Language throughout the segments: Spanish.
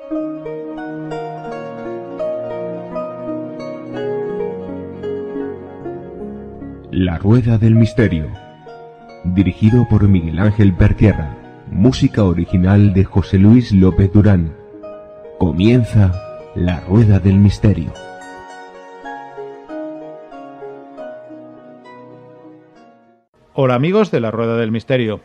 La Rueda del Misterio, dirigido por Miguel Ángel Pertierra, música original de José Luis López Durán. Comienza La Rueda del Misterio. Hola amigos de La Rueda del Misterio.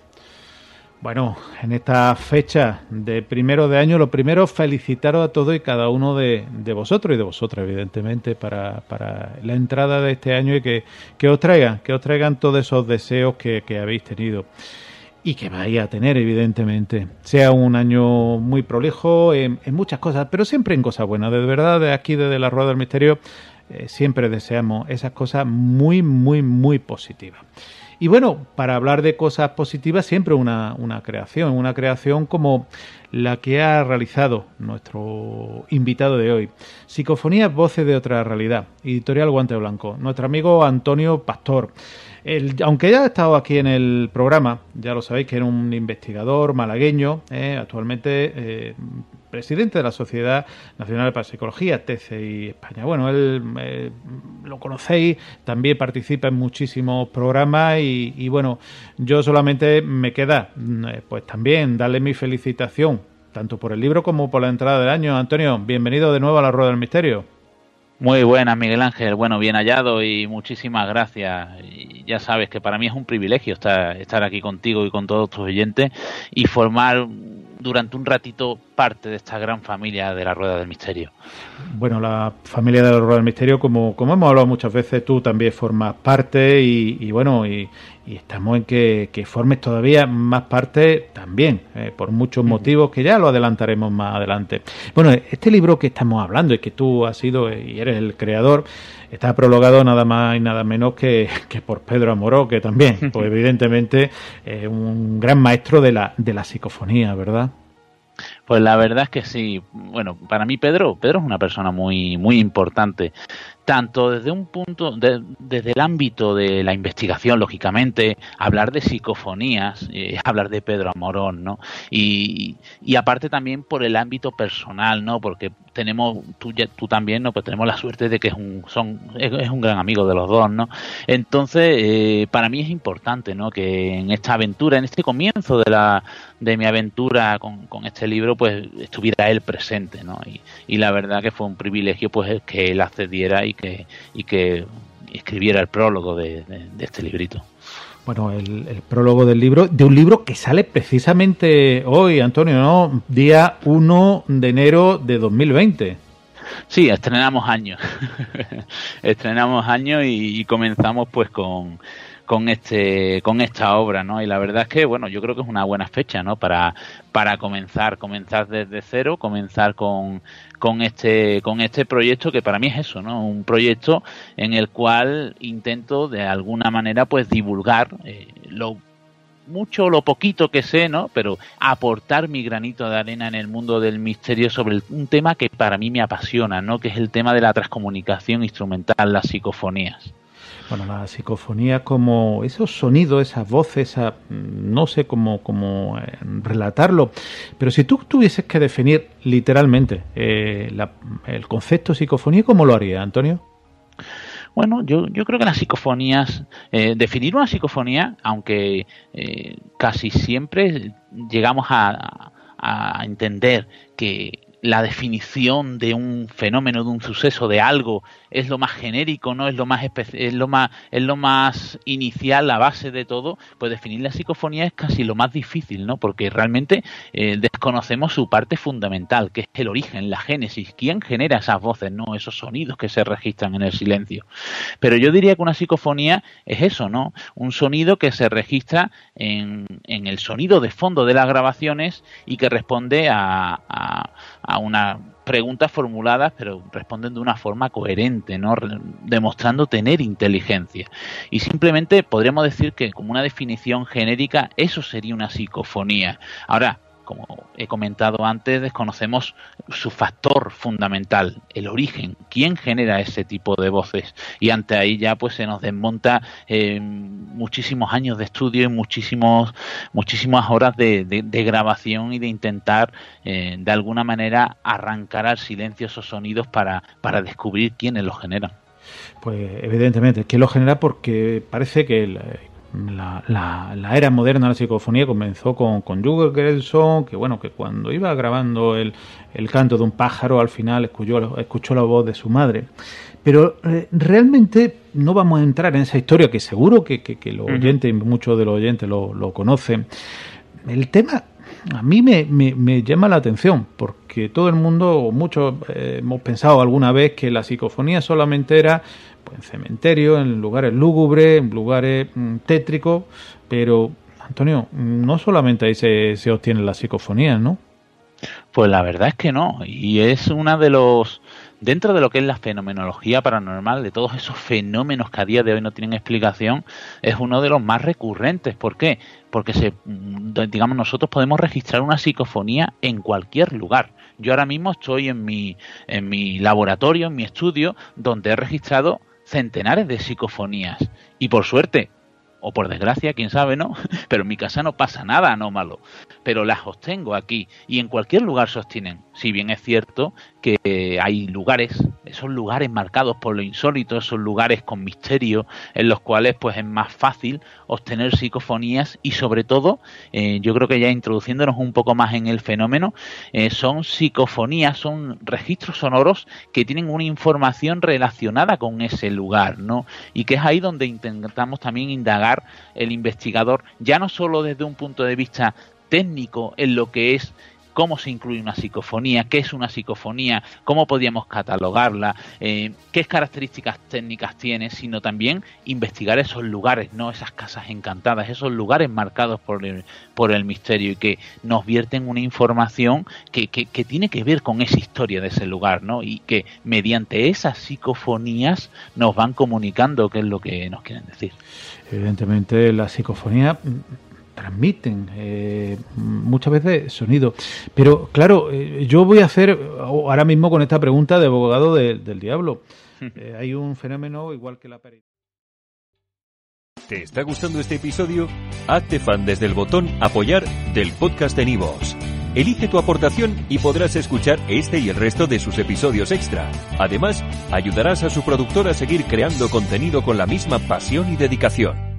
Bueno, en esta fecha de primero de año, lo primero, felicitaros a todos y cada uno de vosotros y de vosotras, evidentemente, para la entrada de este año, y que os traigan todos esos deseos que habéis tenido y que vais a tener, evidentemente. Sea un año muy prolijo en muchas cosas, pero siempre en cosas buenas. De verdad, de aquí, desde La Rueda del Misterio, siempre deseamos esas cosas muy, muy, muy positivas. Y bueno, para hablar de cosas positivas, siempre una creación como la que ha realizado nuestro invitado de hoy. Psicofonías, voces de otra realidad. Editorial Guante Blanco. Nuestro amigo Antonio Pastor. Aunque ya ha estado aquí en el programa, ya lo sabéis que era un investigador malagueño, actualmente presidente de la Sociedad Nacional para Psicología, TCI España. Bueno, él lo conocéis, también participa en muchísimos programas y bueno, yo solamente me queda pues también darle mi felicitación, tanto por el libro como por la entrada del año. Antonio, bienvenido de nuevo a La Rueda del Misterio. Muy buenas, Miguel Ángel. Bueno, bien hallado y muchísimas gracias. Y ya sabes que para mí es un privilegio estar aquí contigo y con todos tus oyentes y formar durante un ratito parte de esta gran familia de La Rueda del Misterio. Bueno, la familia de La Rueda del Misterio, como hemos hablado muchas veces, tú también formas parte y estamos en que formes todavía más parte también, por muchos motivos que ya lo adelantaremos más adelante. Bueno, este libro que estamos hablando y que tú has sido y eres el creador, está prologado nada más y nada menos que por Pedro Amorós, que también, pues evidentemente, un gran maestro de la psicofonía, ¿verdad? Pues la verdad es que sí. Bueno, para mí Pedro es una persona muy, muy importante, tanto desde un punto, desde el ámbito de la investigación, lógicamente, hablar de psicofonías, hablar de Pedro Amorós, ¿no? Y aparte también por el ámbito personal, ¿no? Porque tú también, ¿no? Pues tenemos la suerte de que es un gran amigo de los dos, ¿no? Entonces, para mí es importante, ¿no? Que en esta aventura, en este comienzo de mi aventura con este libro, pues estuviera él presente, ¿no? Y la verdad que fue un privilegio, pues, que él accediera y que escribiera el prólogo de este librito. Bueno, el prólogo del libro, de un libro que sale precisamente hoy, Antonio, ¿no? Día 1 de enero de 2020. Sí, estrenamos años. Estrenamos años y comenzamos pues con esta obra, ¿no? Y la verdad es que, bueno, yo creo que es una buena fecha, ¿no? Para comenzar desde cero, comenzar con este proyecto, que para mí es eso, ¿no? Un proyecto en el cual intento de alguna manera pues divulgar lo mucho o lo poquito que sé, ¿no? Pero aportar mi granito de arena en el mundo del misterio sobre un tema que para mí me apasiona, ¿no? Que es el tema de la transcomunicación instrumental, las psicofonías. Bueno, la psicofonía, como esos sonidos, esas voces, no sé cómo relatarlo, pero si tú tuvieses que definir literalmente el concepto psicofonía, ¿cómo lo haría, Antonio? Bueno, yo creo que las psicofonías, definir una psicofonía, aunque casi siempre llegamos a entender que la definición de un fenómeno, de un suceso, de algo, es lo más genérico, ¿no? Es lo más inicial, la base de todo. Pues definir la psicofonía es casi lo más difícil, ¿no? Porque realmente desconocemos su parte fundamental, que es el origen, la génesis. ¿Quién genera esas voces, no? Esos sonidos que se registran en el silencio. Pero yo diría que una psicofonía es eso, ¿no? Un sonido que se registra en el sonido de fondo de las grabaciones y que responde a unas preguntas formuladas, pero responden de una forma coherente, ¿no? Demostrando tener inteligencia. Y simplemente podríamos decir que, como una definición genérica, eso sería una psicofonía. Ahora, como he comentado antes, desconocemos su factor fundamental, el origen, quién genera ese tipo de voces, y ante ahí ya pues se nos desmonta muchísimos años de estudio y muchísimas horas de grabación y de intentar de alguna manera arrancar al silencio esos sonidos para descubrir quiénes los generan. Pues evidentemente, ¿quién los genera? Porque parece que la era moderna de la psicofonía comenzó con Jürgen Gerson, que bueno, que cuando iba grabando el canto de un pájaro, al final escuchó la voz de su madre. Pero realmente no vamos a entrar en esa historia, que seguro que los oyentes, y muchos de los oyentes lo conocen. El tema a mí me llama la atención, porque todo el mundo, o muchos, hemos pensado alguna vez que la psicofonía solamente era pues, en cementerios, en lugares lúgubres, en lugares tétricos, pero, Antonio, no solamente ahí se obtienen las psicofonías, ¿no? Pues la verdad es que no, y es una de los... Dentro de lo que es la fenomenología paranormal, de todos esos fenómenos que a día de hoy no tienen explicación, es uno de los más recurrentes. ¿Por qué? Porque digamos, nosotros podemos registrar una psicofonía en cualquier lugar. Yo ahora mismo estoy en mi laboratorio, en mi estudio, donde he registrado centenares de psicofonías. Y por suerte, o por desgracia, quién sabe, ¿no? Pero en mi casa no pasa nada anómalo. Pero las obtengo aquí y en cualquier lugar se obtienen. Si bien es cierto que hay lugares, esos lugares marcados por lo insólito, esos lugares con misterio, en los cuales pues es más fácil obtener psicofonías y sobre todo, yo creo que ya introduciéndonos un poco más en el fenómeno, son psicofonías, son registros sonoros que tienen una información relacionada con ese lugar, ¿no? Y que es ahí donde intentamos también indagar el investigador, ya no solo desde un punto de vista técnico en lo que es cómo se incluye una psicofonía, qué es una psicofonía, cómo podríamos catalogarla, qué características técnicas tiene, sino también investigar esos lugares, no esas casas encantadas, esos lugares marcados por el misterio y que nos vierten una información que tiene que ver con esa historia de ese lugar, ¿no? Y que mediante esas psicofonías nos van comunicando qué es lo que nos quieren decir. Evidentemente la psicofonía transmiten muchas veces sonido, pero claro, yo voy a hacer ahora mismo con esta pregunta de abogado del diablo. Hay un fenómeno igual que la aparición. ¿Te está gustando este episodio? Hazte fan desde el botón apoyar del podcast de Nivos. Elige tu aportación y podrás escuchar este y el resto de sus episodios extra. Además, ayudarás a su productor a seguir creando contenido con la misma pasión y dedicación.